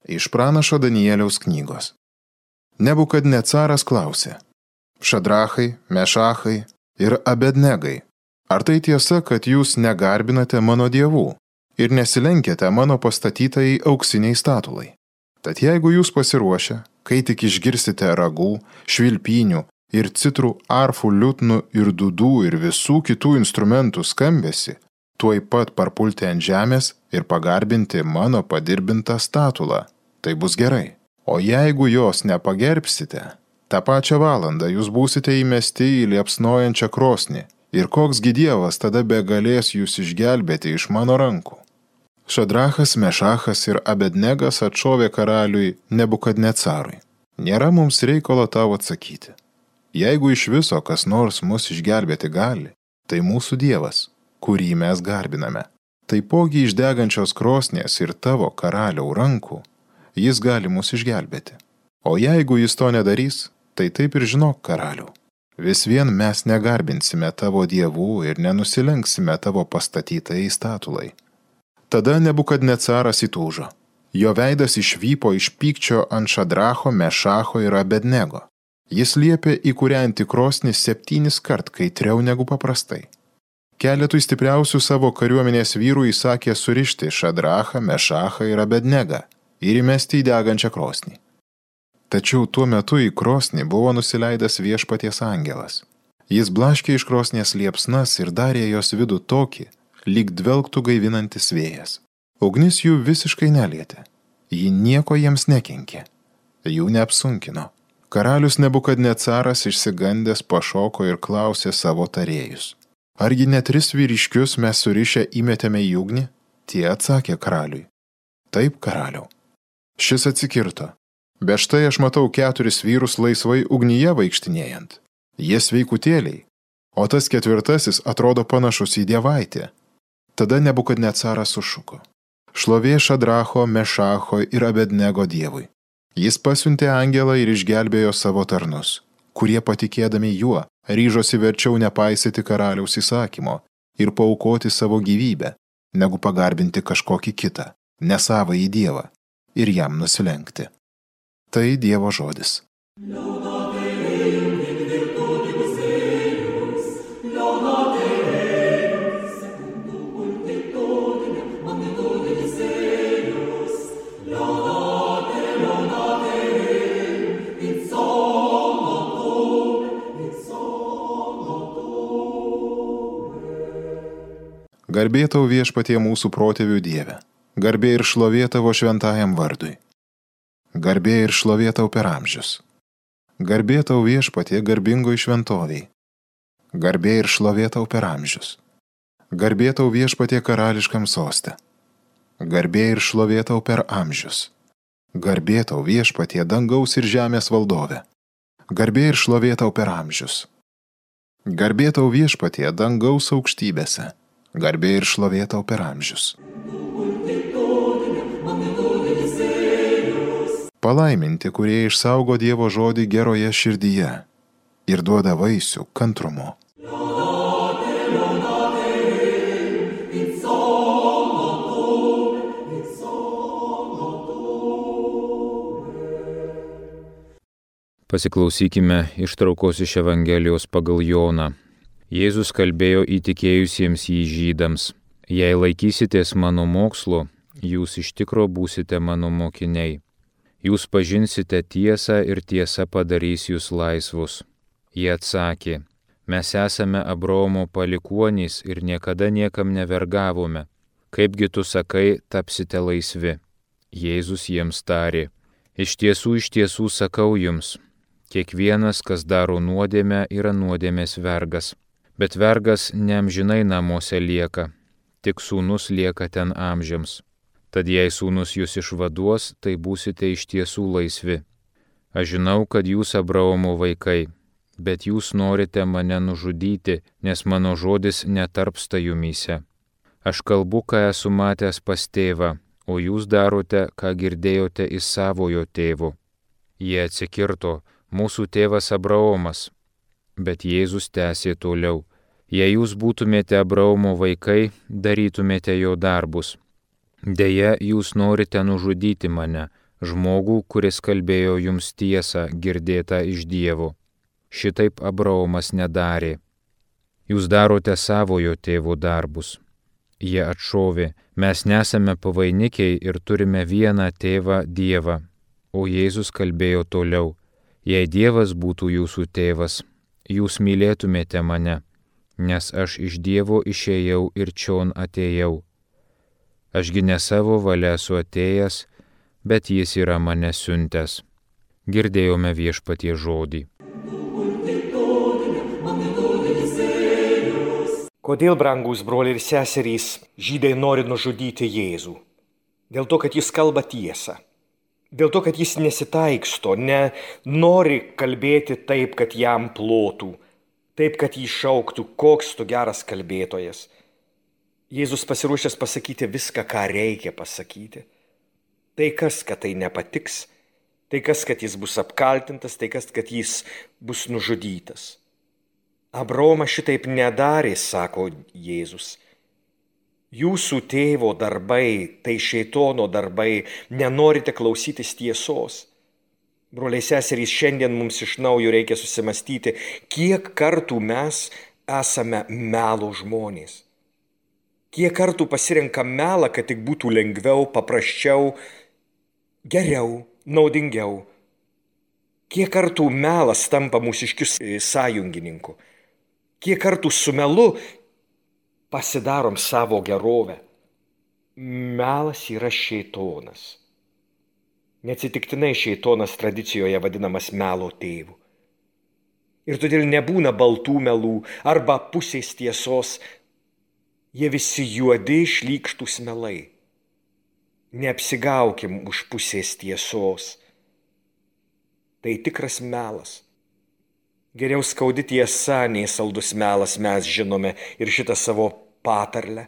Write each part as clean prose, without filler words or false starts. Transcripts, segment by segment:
Iš pranašo Danieliaus knygos. Nebukadnecaras klausė: Šadrachai, Mešachai ir Abednegai, ar tai tiesa, kad jūs negarbinate mano dievų ir nesilenkėte mano pastatytai auksiniai statulai? Tad jeigu jūs pasiruošę, kai tik išgirsite ragų, švilpynių ir citrų, arfų, liutnų ir dūdų ir visų kitų instrumentų skambesį, tuoj pat parpulti ant žemės ir pagarbinti mano padirbintą statulą, tai bus gerai. O jeigu jos nepagerbsite, tą pačią valandą jūs būsite įmesti į liepsnojančią krosnį, ir koksgi dievas tada begalės jūs išgelbėti iš mano rankų? Šadrachas, Mešachas ir Abednegas atšovė karaliui Nebukadnecarui: nėra mums reikalo tau atsakyti. Jeigu iš viso kas nors mus išgelbėti gali, tai mūsų dievas, kurį mes garbiname. Taipogi iš degančios krosnės ir tavo karaliau rankų jis gali mus išgelbėti. O jeigu jis to nedarys, tai taip ir žinok, karaliau, vis vien mes negarbinsime tavo dievų ir nenusilenksime tavo pastatytai statulai. Tada Nebukadnecaras įtūžo. Jo veidas išvypo iš pykčio ant Šadracho, Mešacho ir Abednego. Jis liepė įkūrenti krosnį 7 kart kaitriau negu paprastai. Keletui stipriausių savo kariuomenės vyrų įsakė surišti Šadrachą, Mešachą ir Abednegą ir įmesti į degančią krosnį. Tačiau tuo metu į krosnį buvo nusileidęs viešpaties angelas. Jis blaškė iš krosnės liepsnas ir darė jos vidų tokį, lyg dvelktų gaivinantis vėjas. Ugnis jų visiškai nelietė. Ji nieko jiems nekenkė. Jų neapsunkino. Karalius Nebukadnecaras išsigandęs pašoko ir klausė savo tarėjus: argi ne 3 vyriškius mes surišę įmetėme į ugnį? Tie atsakė karaliui: taip, karaliau. Šis atsikirto: bet štai aš matau 4 vyrus laisvai ugnyje vaikštinėjant. Jie sveikutėliai, o tas 4 atrodo panašus į dievaitę. Tada Nebukadnecaras sušuko: šlovė Šadracho, Mešacho ir Abednego dievui. Jis pasiuntė angelą ir išgelbėjo savo tarnus, kurie patikėdami juo ryžosi verčiau nepaisyti karaliaus įsakymo ir paaukoti savo gyvybę, negu pagarbinti kažkokį kitą, nesavąjį dievą, ir jam nusilenkti. Tai Dievo žodis. Garbė tau viešpatie mūsų protėvių Dieve, garbė ir šlovė tavo šventajam vardui. Garbė ir šlovė tau per amžius. Garbė tau viešpatie garbingoj šventoviai. Garbė ir šlovė tau per amžius. Garbė tau viešpatie karališkam soste. Garbė ir šlovė tau per amžius. Garbė tau viešpatie dangaus ir žemės valdove. Garbė ir šlovė tau per amžius. Garbė tau viešpatie dangaus aukštybėse. Garbė ir šlovė tau per amžius. Palaiminti, kurie išsaugo Dievo žodį geroje širdyje ir duoda vaisių kantrumu. Pasiklausykime ištraukos iš Evangelijos pagal Joną. Jėzus kalbėjo įtikėjusiems jį žydams: jei laikysitės mano mokslo, jūs iš tikro būsite mano mokiniai. Jūs pažinsite tiesą ir tiesa padarys jūs laisvus. Jie atsakė: mes esame Abraomo palikuonys ir niekada niekam nevergavome. Kaipgi tu sakai, tapsite laisvi? Jėzus jiems tarė: iš tiesų sakau jums, kiekvienas, kas daro nuodėmę, yra nuodėmės vergas. Bet vergas neamžinai namuose lieka, tik sūnus lieka ten amžiams. Tad jei sūnus jūs išvaduos, tai būsite iš tiesų laisvi. Aš žinau, kad jūs Abraomo vaikai, bet jūs norite mane nužudyti, nes mano žodis netarpsta jumyse. Aš kalbu, ką esu matęs pas tėvą, o jūs darote, ką girdėjote iš savojo tėvo. Jie atsikirto: mūsų tėvas Abraomas. Bet Jėzus tęsė toliau: jei jūs būtumėte Abraomo vaikai, darytumėte jo darbus. Deja, jūs norite nužudyti mane, žmogų, kuris kalbėjo jums tiesą girdėtą iš Dievo. Šitaip Abraomas nedarė. Jūs darote savojo tėvo darbus. Jie atšovė, mes nesame pavainikiai ir turime vieną tėvą Dievą. O Jėzus kalbėjo toliau, jei Dievas būtų jūsų tėvas, jūs mylėtumėte mane, nes aš iš Dievo išėjau ir čion atėjau. Ašgi ne savo valia esu atėjęs, bet jis yra mane siuntęs. Girdėjome Viešpaties žodį. Kodėl, brangūs broliai ir seserys, žydai nori nužudyti Jėzų? Dėl to, kad jis kalba tiesą. Dėl to, kad jis nesitaiksto, nori kalbėti taip, kad jam plotų, taip, kad jį šauktų, koks tu geras kalbėtojas. Jėzus pasiruošęs pasakyti viską, ką reikia pasakyti. Tai kas, kad tai nepatiks, tai kas, kad jis bus apkaltintas, tai kas, kad jis bus nužudytas. Abraomas šitaip nedarė, sako Jėzus. Jūsų tėvo darbai, tai šėtono darbai, nenorite klausytis tiesos. Broliai seserys, šiandien mums iš naujo reikia susimastyti, kiek kartų mes esame melo žmonės. Kiek kartų pasirenkam melą, kad tik būtų lengviau, paprasčiau, geriau, naudingiau. Kiek kartų melas tampa mūsiškiu sąjungininku. Kiek kartų su melu pasidarom savo gerovę. Melas yra šėtonas. Neatsitiktinai šėtonas tradicijoje vadinamas melo tėvu. Ir todėl nebūna baltų melų arba pusės tiesos. Jie visi juodi šlykštūs melai. Neapsigaukim už pusės tiesos. Tai tikras melas. Geriau skaudi tiesa, nei saldus melas, mes žinome ir šitą savo patarlę.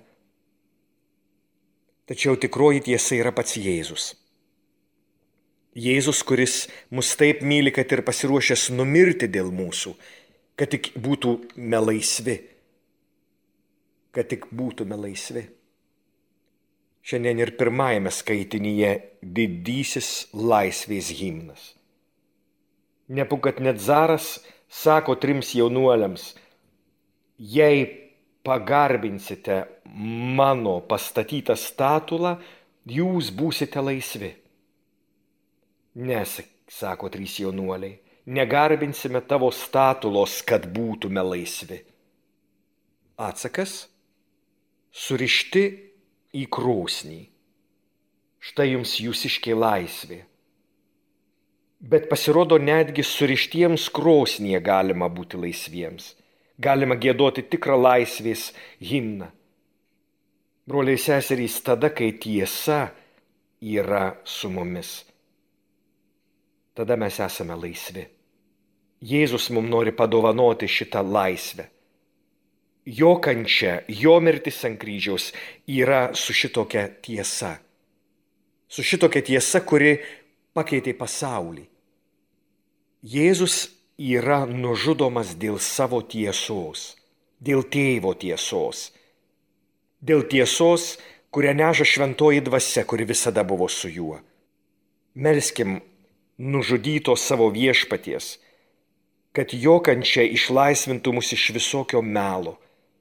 Tačiau tikroji tiesa yra pats Jėzus. Jėzus, kuris mus taip myli, kad ir pasiruošęs numirti dėl mūsų, kad tik būtume laisvi. Kad tik būtume laisvi. Šiandien ir pirmajame skaitinyje didysis laisvės himnas. Nebukadnecaras sako 3 jaunuoliams, jei pagarbinsite mano pastatytą statulą, jūs būsite laisvi. Nes, sako 3 jaunuoliai, negarbinsime tavo statulos, kad būtume laisvi. Atsakas - surišti į krosnį. Štai jums jūsiškė laisvė. Bet pasirodo, netgi surištiems krosnyje galima būti laisviems. Galima giedoti tikrą laisvės himną. Broliai seserys, tada, kai tiesa yra su mumis, tada mes esame laisvi. Jėzus mums nori padovanoti šitą laisvę. Jo kančia, jo mirtis ant kryžiaus yra su šitokia tiesa. Su šitokia tiesa, kuri pakeitė pasaulį. Jėzus yra nužudomas dėl savo tiesos, dėl tėvo tiesos, dėl tiesos, kurią neša šventoji dvasia, kuri visada buvo su juo. Melskim nužudyto savo Viešpaties, kad jo kančia išlaisvintų mus iš visokio melo,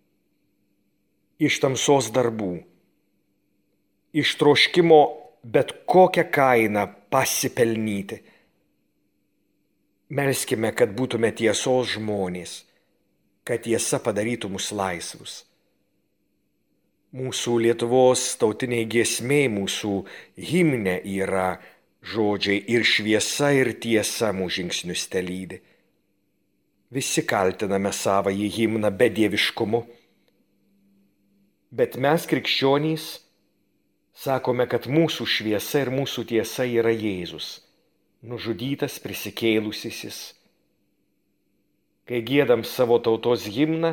iš tamsos darbų, iš troškimo bet kokią kainą pasipelnyti. Melskime, kad būtume tiesos žmonės, kad tiesa padarytų mus laisvus. Mūsų Lietuvos tautiniai giesmė, mūsų himne yra žodžiai ir šviesa, ir tiesa mūsų žingsnius telydi. Visi kaltiname savąjį himną bedieviškumu, bet mes krikščionys sakome, kad mūsų šviesa ir mūsų tiesa yra Jėzus, nužudytas prisikėlusysis. Kai giedam savo tautos himną,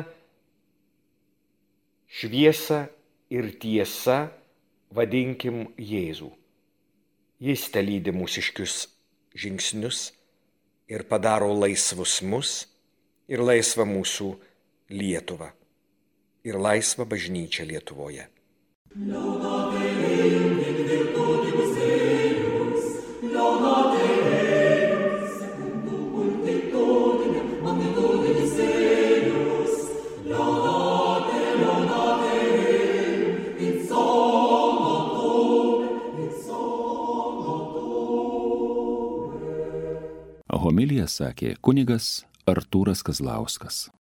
šviesą ir tiesą vadinkim Jėzų. Jis telydi mūsiškius žingsnius ir padaro laisvus mus ir laisvą mūsų Lietuvą ir laisvą bažnyčią Lietuvoje. Homiliją sakė kunigas Artūras Kazlauskas.